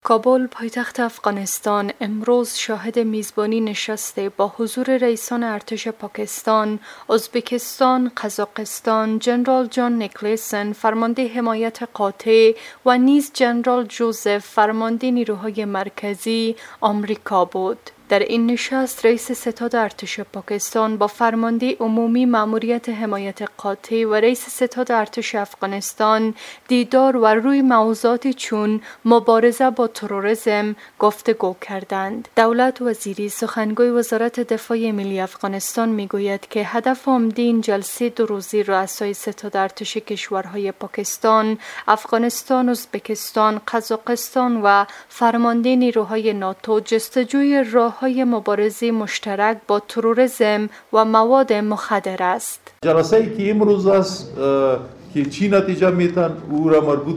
کابل پایتخت افغانستان امروز شاهد میزبانی نشسته با حضور رئیسان ارتش پاکستان، ازبکستان، قزاقستان، جنرال جان نیکلسن فرمانده حمایت قاطع و نیز جنرال جوزف فرمانده نیروهای مرکزی آمریکا بود. در این نشست رئیس ستاد ارتش پاکستان با فرمانده عمومی مأموریت حمایت قاطع و رئیس ستاد ارتش افغانستان دیدار و روی موضوعاتی چون مبارزه با تروریسم گفتگو کردند. دولت وزیری سخنگوی وزارت دفاع ملی افغانستان میگوید که هدف عمده این جلسه دو روزه رؤسای ستاد ارتش کشورهای پاکستان، افغانستان، ازبکستان، قزاقستان و فرمانده نیروهای ناتو جستجوی راه‌های مبارزه مشترک با تروریسم و مواد مخدر است. جلسه‌ای که امروز است که چی نتیجه میتن او را مربوط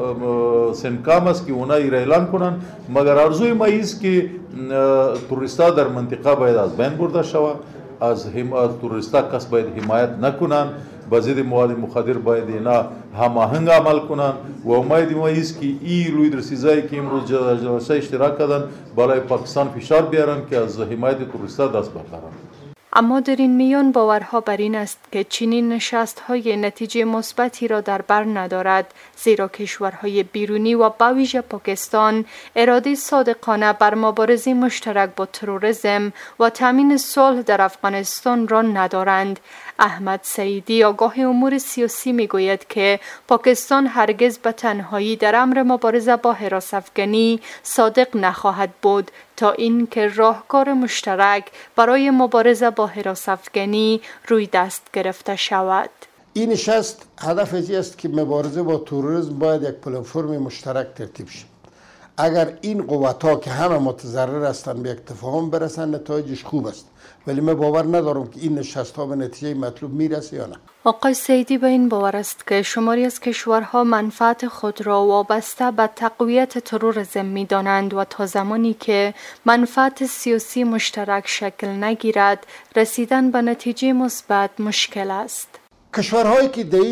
با سنکام است که اونا را اعلان کنن، مگر آرزوی ما است که تروریستا در منطقه باید از بین برده شود، از تروریستا کس باید حمایت نکنن، با ضد مواد مخدر باید اینا هماهنگ عمل کنن و امید ما است که این روی رسیزایی که امروز جلسه اشتراک کردن بالای پاکستان فشار بیارن که از حمایت تروریستا دست بردارن. اما در این میان باورها بر این است که چنین نشست‌های نتیجه مثبتی را در بر ندارد، زیرا کشورهای بیرونی و به ویژه پاکستان اراده صادقانه بر مبارزه مشترک با تروریسم و تامین صلح در افغانستان را ندارند. احمد سعیدی آگاه امور سیاسی میگوید که پاکستان هرگز به تنهایی در امر مبارزه با هراس‌افکنی صادق نخواهد بود تا اینکه راهکار مشترک برای مبارزه با هراس‌افکنی روی دست گرفته شود. این نشست هدف از است که مبارزه با تروریسم باید یک پلتفرم مشترک ترتیب شد. اگر این قوت‌ها که همه متضرر هستند به یک تفاهم برسند نتایجش خوب است، ولی من باور ندارم که این نشست‌ها به نتیجه مطلوب میرسه یا نه. آقای سعیدی به این باور است که شماری از کشورها منفعت خود را وابسته به تقویت تروریسم می‌دانند و تا زمانی که منفعت سیاسی مشترک شکل نگیرد رسیدن به نتیجه مثبت مشکل است. کشورهایی که در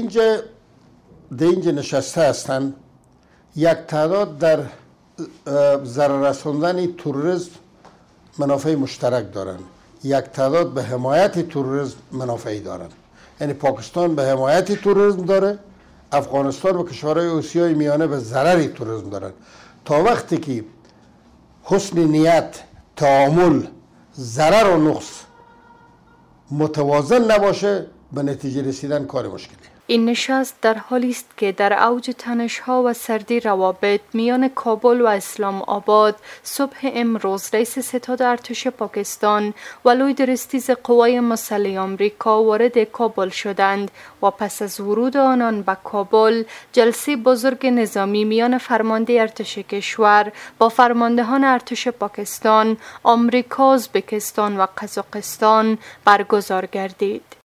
اینجا نشسته هستند یک تعداد در ضرر رساندن تروریسم منافع مشترک دارند، یک تعداد به حمایت تروریسم منافعی دارند. یعنی پاکستان به حمایت تروریسم داره، افغانستان و کشورهای آسیای میانه به ضرر تروریسم دارند. تا وقتی که حسن نیت، تعامل، ضرر و نقص متوازن نباشه به نتیجه رسیدن کار مشکلی. این نشست در حالی است که در اوج تنش‌ها و سردی روابط میان کابل و اسلام آباد صبح امروز رئیس ستاد ارتش پاکستان و لوی درستیز قوای مسلح آمریکا وارد کابل شدند و پس از ورود آنان به کابل جلسه بزرگ نظامی میان فرمانده ارتش کشور با فرماندهان ارتش پاکستان، آمریکا، ازبکستان و قزاقستان برگزار گردید.